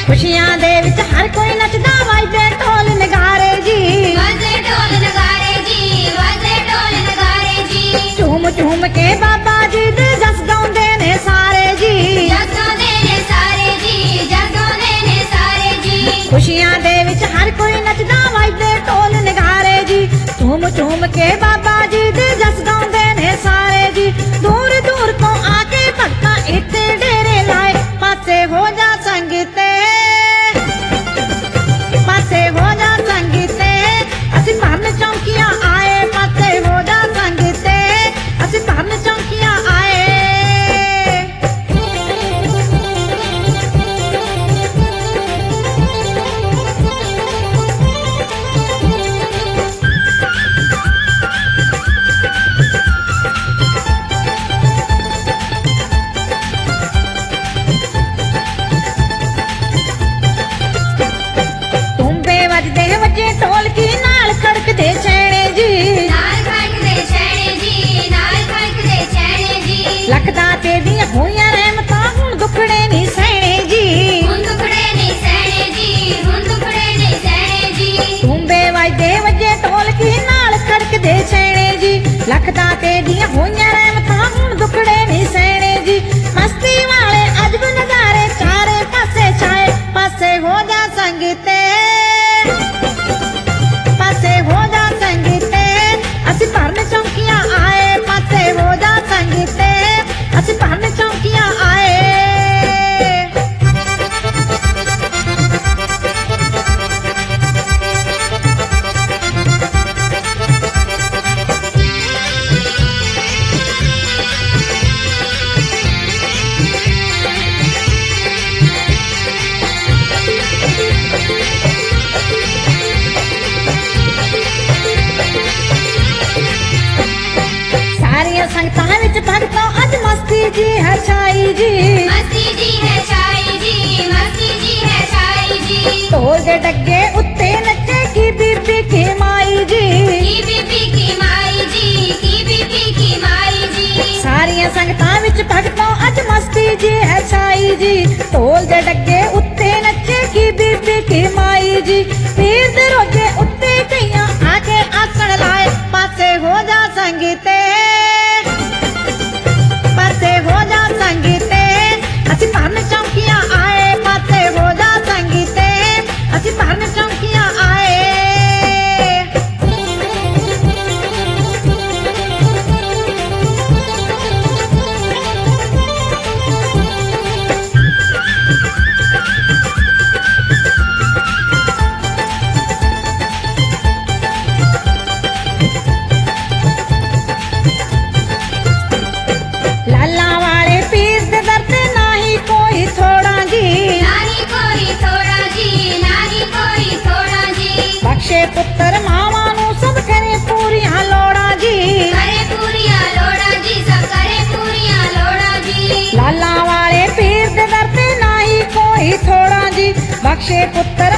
खुशियां दे विच हर कोई नचदा वजदे ढोल नगारे जी, वजदे ढोल नगारे जी, वजदे ढोल नगारे जी। झूम झूम के बाबा जी दे जस गाउंदे ने सारे जी, जस गाउंदे ने सारे जी, जस गाउंदे ने सारे जी। खुशियां दे विच हर कोई नचदा वजदे ढोल नगारे जी, झूम झूम के बाबा जी दे जस गाउंदे ने सारे जी। दूर दूर तो आके भक्ता इत्ते डेरे लाए, पासे हो जा संगते, पासे हो जा संगते, असी भरन चौंकियां आए, पासे हो जा संगते, असी भरन चौंकियां आए। वजे ढोलकी नाल खड़कदे छैणे जी, नाल खड़कदे छैणे जी, नाल खड़कदे छैणे जी। लखदा तेदियां होईयां रहमतां हुण दुखड़े नी सहणे जी, हुण दुखड़े नी सहणे जी, हुण दुखड़े नी सहणे जी। तूंबे वजदे वजे ढोलकी नाल खड़कदे छैणे जी, लखदा तेदियां होईयां रहमतां हुण दुखड़े नी सहणे जी। मस्ती वाले अजब नज़ारे चारे पासे छाए, पासे हो जा संगते, पासे हो जा संगते, असी भरन चौंकियां आए, पासे हो जा संगते, असी भरन चौंकियां आए। संगतां विच भगतां अज मस्ती जी है छाई जी, मस्ती जी है छाई जी, मस्ती जी है छाई जी। ढोल दे डग्गे उत्ते नचे की बीबी की माई जी, की बीबी की माई जी, की बीबी की माई जी। सारियां संगतां विच भगतां अज मस्ती जी है छाई जी, ढोल दे डग्गे उत्ते नचे की बीबी की माई जी। पीर दे रोजे उत्ते कईयां आके आसण लाए, पासे हो जा संगते, पासे हो जा संगते, असी भरन चौंकियां आए, पासे हो जा संगते, असी भरन चौंकियां आए। लाला वाले पीर दे दर ते नाही कोई थोड़ा जी, नाही कोई थोड़ा जी, नाही कोई थोड़ा जी। बख्शे पुत्र मावां नूं सब करे पूरियां लोड़ा जी, करे पूरियां लोड़ा जी, सब करे पूरियां लोड़ा जी। लाला वाले पीर दे दर ते नाही कोई थोड़ा जी, बख्शे पुत्र